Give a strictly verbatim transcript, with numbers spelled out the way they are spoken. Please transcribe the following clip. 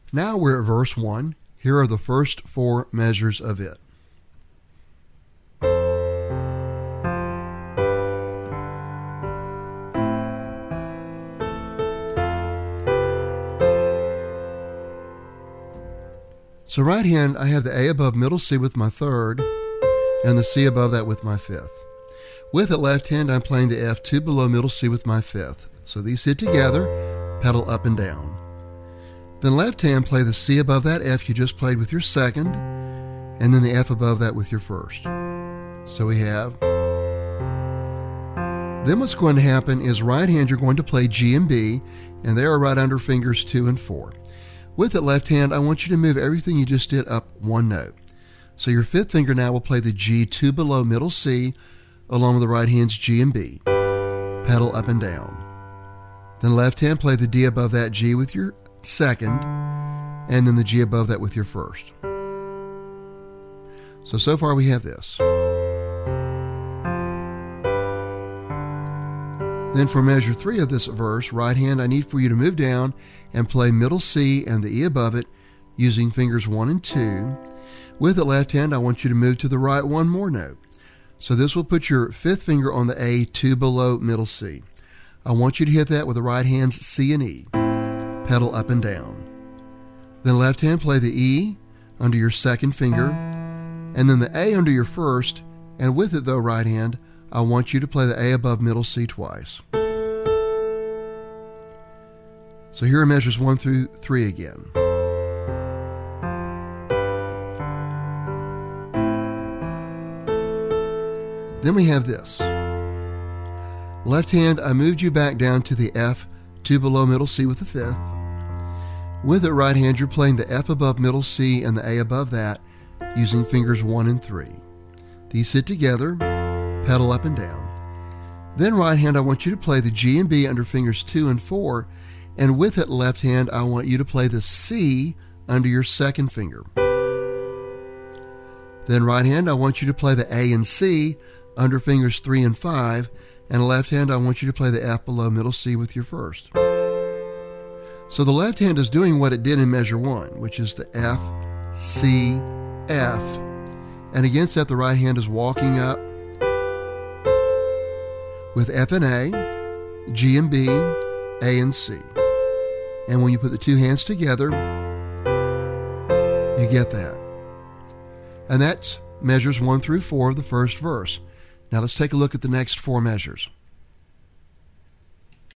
Now we're at verse one. Here are the first four measures of it. So right hand, I have the A above middle C with my third, and the C above that with my fifth. With it left hand, I'm playing the F two below middle C with my fifth. So these hit together, pedal up and down. Then left hand, play the C above that F you just played with your second, and then the F above that with your first. So we have. Then what's going to happen is right hand, you're going to play G and B, and they are right under fingers two and four. With it left hand, I want you to move everything you just did up one note. So your fifth finger now will play the G two below middle C along with the right hand's G and B. Pedal up and down. Then left hand, play the D above that G with your second, and then the G above that with your first. So, so far we have this. Then for measure three of this verse, right hand, I need for you to move down and play middle C and the E above it using fingers one and two. With the left hand, I want you to move to the right one more note. So this will put your fifth finger on the A, two below middle C. I want you to hit that with the right hand's C and E. Pedal up and down. Then left hand, play the E under your second finger, and then the A under your first, and with it though, right hand, I want you to play the A above middle C twice. So here are measures one through three again. Then we have this. Left hand, I moved you back down to the F, two below middle C with the fifth. With it, right hand, you're playing the F above middle C and the A above that using fingers one and three. These sit together, pedal up and down. Then right hand, I want you to play the G and B under fingers two and four, and with it left hand, I want you to play the C under your second finger. Then right hand, I want you to play the A and C under fingers three and five, and left hand, I want you to play the F below middle C with your first. So the left hand is doing what it did in measure one, which is the F, C, F, and against that, the right hand is walking up with F and A, G and B, A and C. And when you put the two hands together, you get that. And that's measures one through four of the first verse. Now let's take a look at the next four measures.